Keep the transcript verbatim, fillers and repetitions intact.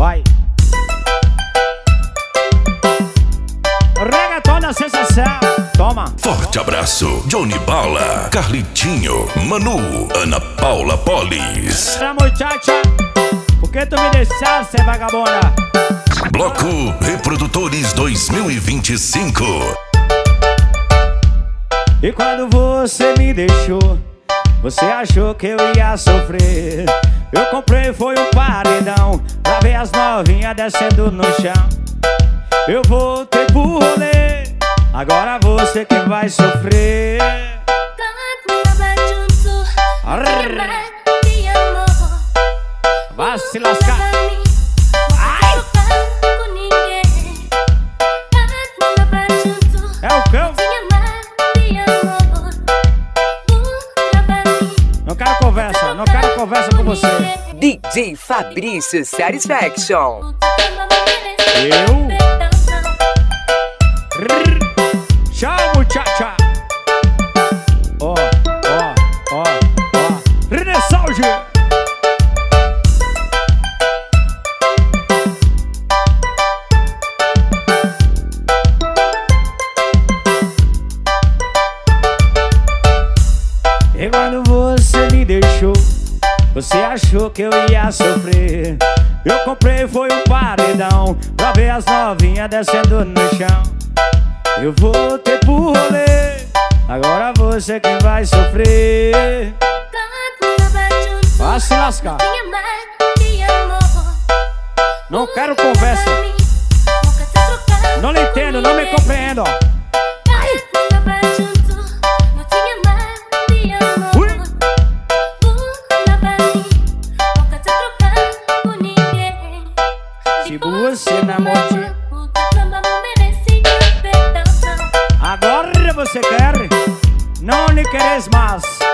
Vai. Reggaeton da sensação. Toma. Forte abraço, Johnny Bala, Carlitinho, Manu, Ana Paula Polis. Era muchacha, por que tu me deixaste, vagabunda? Bloco Reprodutores dois mil e vinte e cinco. E quando você me deixou, você achou que eu ia sofrer. Eu comprei foi um paredão pra ver as novinhas descendo no chão. Eu voltei pro rolê, agora você que vai sofrer. Vai se lascar. Ai! É o cão. Não quero conversa, não quero conversa com você. D J Fabrício Satisfaction. Eu? Tchau, muchacha. Ó, ó, ó, ó. Renessalge. E quando você me deixou, você achou que eu ia sofrer. Eu comprei foi um paredão pra ver as novinhas descendo no chão. Eu voltei pro rolê, agora você que vai sofrer. Vai se lascar. Não quero conversa. Não lhe entendo, não me compreendo. Se você não morte, agora você quer, não lhe queres mais.